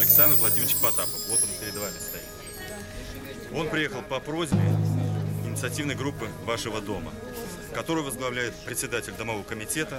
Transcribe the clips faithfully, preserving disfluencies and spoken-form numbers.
Александр Владимирович Потапов. Вот он перед вами стоит. Он приехал по просьбе инициативной группы вашего дома, которую возглавляет председатель домового комитета.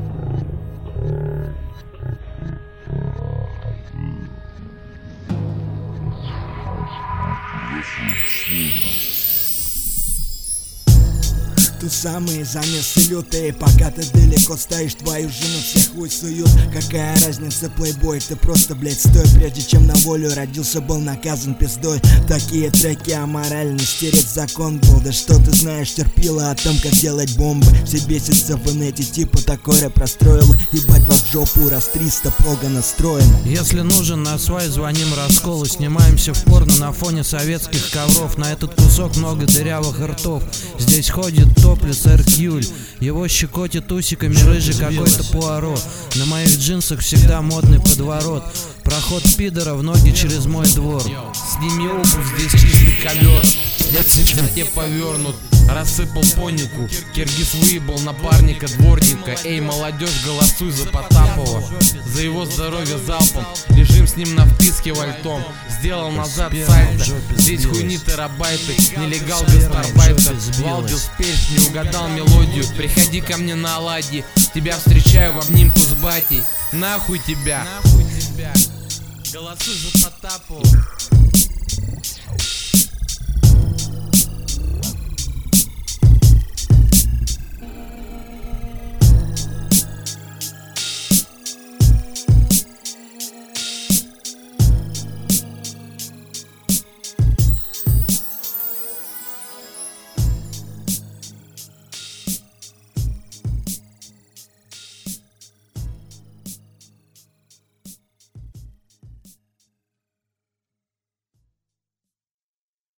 Тут самые замесы лютые, пока ты далеко стоишь, твою жену все хуй суют. Какая разница, плейбой, ты просто, блять, стой. Прежде чем на волю родился, был наказан пиздой. Такие треки аморальны, стереть закон был. Да что ты знаешь, терпила о том, как делать бомбы. Все бесятся в инете, типа такой рэп простроил. Ебать вас в жопу, раз триста прога настроен. Если нужен на свай, звоним расколы. Снимаемся в порно на фоне советских ковров. На этот кусок много дырявых ртов. Здесь ходит топлес Эркюль. Его щекотит усиками рыжий какой-то Пуаро. На моих джинсах всегда модный подворот. Проход пидора в ноги через мой двор. Сними обувь, здесь чистый ковер. Я в цвете повернут, рассыпал понику. Киргиз выебал напарника дворника. Эй, молодежь, голосуй за Потапова, за его здоровье залпом. Лежим с ним на вписке вальтом. Сделал назад сальто. Здесь хуйни терабайты. Нелегал гастарбайтер. Валдис пельс, не угадал мелодию. Приходи ко мне на оладьи. Тебя встречаю в обнимку с батей. Нахуй тебя. Голосуй за Потапова.